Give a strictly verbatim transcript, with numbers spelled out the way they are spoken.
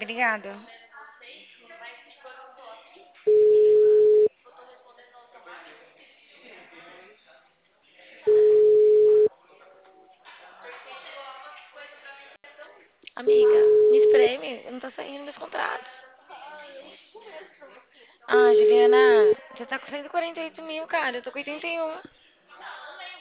Obrigada. Amiga, me espreme, não tá saindo meus contratos. Ah, Juliana, você tá com cento e quarenta e oito mil, cara. Eu tô com oitenta e um.